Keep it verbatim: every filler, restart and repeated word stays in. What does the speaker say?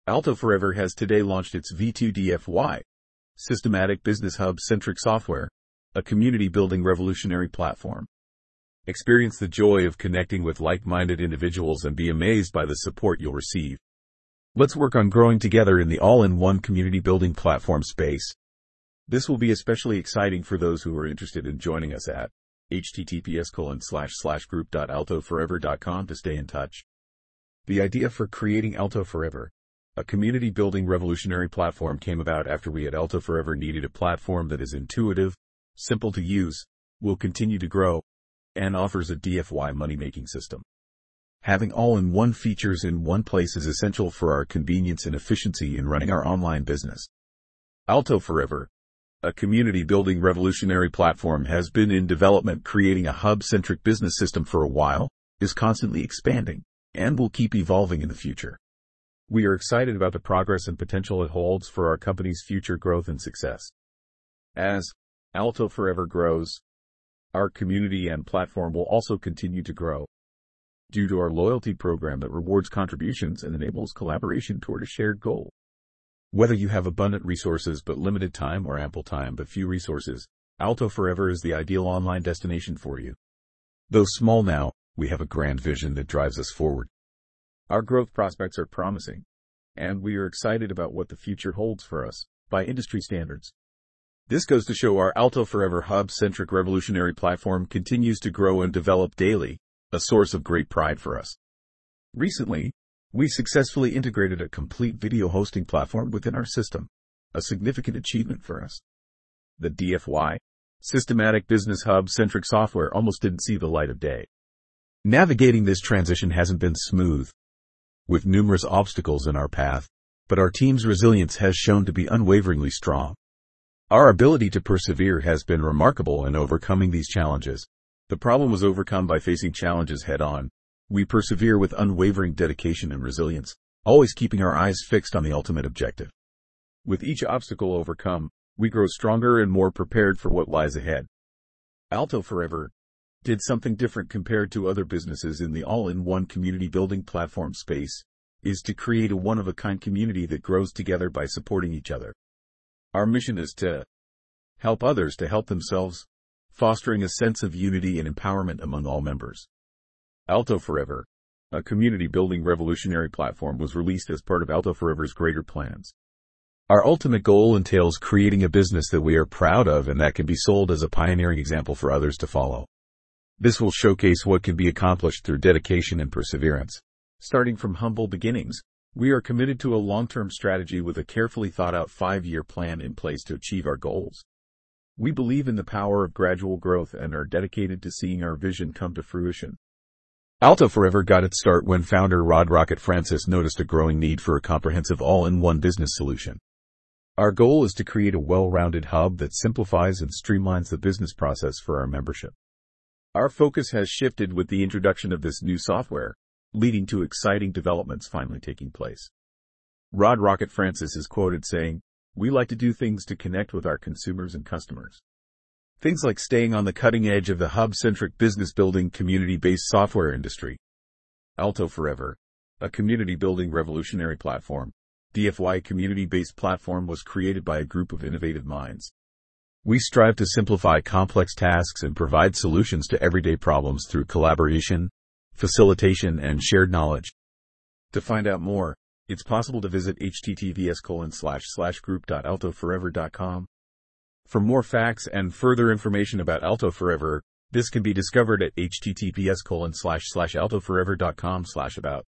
Alto Forever has today launched its V two D F Y, Systematic Business Hub-centric software, a community-building revolutionary platform. Experience the joy of connecting with like-minded individuals and be amazed by the support you'll receive. Let's work on growing together in the all-in-one community-building platform space. This will be especially exciting for those who are interested in joining us at https colon slash slash group dot alto forever dot com to stay in touch. The idea for creating Alto Forever, a community-building revolutionary platform, came about after we at Alto Forever needed a platform that is intuitive, simple to use, will continue to grow, and offers a D F Y money-making system. Having all-in-one features in one place is essential for our convenience and efficiency in running our online business. Alto Forever, a community-building revolutionary platform, has been in development, creating a hub-centric business system for a while, is constantly expanding, and will keep evolving in the future. We are excited about the progress and potential it holds for our company's future growth and success. As Alto Forever grows, our community and platform will also continue to grow. Due to our loyalty program that rewards contributions and enables collaboration toward a shared goal. Whether you have abundant resources but limited time, or ample time but few resources, Alto Forever is the ideal online destination for you. Though small now, we have a grand vision that drives us forward. Our growth prospects are promising, and we are excited about what the future holds for us, by industry standards. This goes to show our Alto Forever hub-centric revolutionary platform continues to grow and develop daily, a source of great pride for us. Recently, we successfully integrated a complete video hosting platform within our system, a significant achievement for us. The D F Y, Systematic Business Hub-centric software, almost didn't see the light of day. Navigating this transition hasn't been smooth, with numerous obstacles in our path, but our team's resilience has shown to be unwaveringly strong. Our ability to persevere has been remarkable in overcoming these challenges. The problem was overcome by facing challenges head-on. We persevere with unwavering dedication and resilience, always keeping our eyes fixed on the ultimate objective. With each obstacle overcome, we grow stronger and more prepared for what lies ahead. Alto Forever did something different compared to other businesses in the all-in-one community-building platform space, is to create a one-of-a-kind community that grows together by supporting each other. Our mission is to help others to help themselves, fostering a sense of unity and empowerment among all members. Alto Forever, a community-building revolutionary platform, was released as part of Alto Forever's greater plans. Our ultimate goal entails creating a business that we are proud of and that can be sold as a pioneering example for others to follow. This will showcase what can be accomplished through dedication and perseverance. Starting from humble beginnings, we are committed to a long-term strategy with a carefully thought-out five-year plan in place to achieve our goals. We believe in the power of gradual growth and are dedicated to seeing our vision come to fruition. Alto Forever got its start when founder Rod Rocket Francis noticed a growing need for a comprehensive all-in-one business solution. Our goal is to create a well-rounded hub that simplifies and streamlines the business process for our membership. Our focus has shifted with the introduction of this new software, leading to exciting developments finally taking place. Rod Rocket Francis is quoted saying, "We like to do things to connect with our consumers and customers. Things like staying on the cutting edge of the hub-centric business-building community-based software industry." Alto Forever, a community-building revolutionary platform, D F Y community-based platform, was created by a group of innovative minds. We strive to simplify complex tasks and provide solutions to everyday problems through collaboration, facilitation, and shared knowledge. To find out more, it's possible to visit https colon slash slash group dot alto forever dot com. For more facts and further information about Alto Forever, this can be discovered at https colon slash slash alto forever dot com slash about.